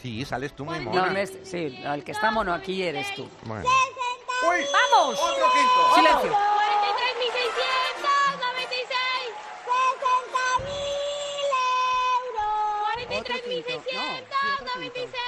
Sí, sales tú muy No, mona. sí, el que está mono aquí eres tú. Bueno. ¡Uy! ¡Vamos! ¡Otro quinto! ¡Silencio! 43.696. 60.000 euros. Otro quinto. No, sí, otro quinto. 60.000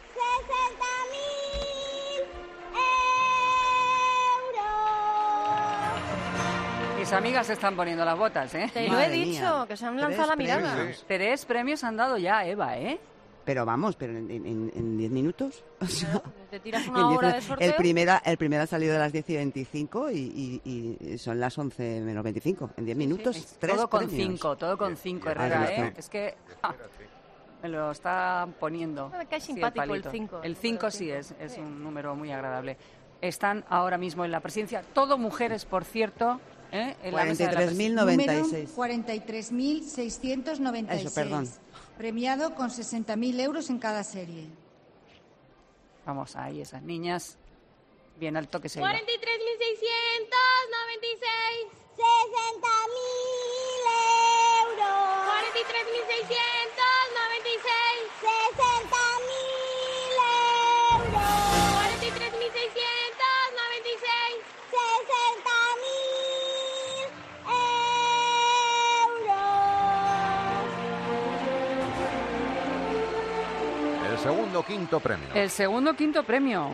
euros. Mis amigas se están poniendo las botas, ¿eh? Te lo he Madre dicho, mía. que se han 3 lanzado la mirada. premios. 3 premios han dado ya, Eva, ¿eh? Pero vamos, pero en 10 minutos. O sea, Te tiras en una 10 hora de sorteo. el primero ha salido a las 10:25 y son las 11 menos 25. En 10 minutos, 3 Todo con premios. 5, todo con 5, Has Herrera, visto. ¿eh? Es que me lo está poniendo. Me cae sí, simpático el palito. 5. El 5 sí es un número muy agradable. Están ahora mismo en la presidencia, todo mujeres, por cierto, ¿eh? En la mesa de la presidencia. 43.096. 43.696. Eso, perdón. Premiado con 60.000 euros en cada serie. Vamos, ahí esas niñas, bien alto que se iba. 43.696. 60.000 euros. 43.696. 60.000 euros. 43.696. 60.000 euros. El segundo quinto premio. El segundo quinto premio.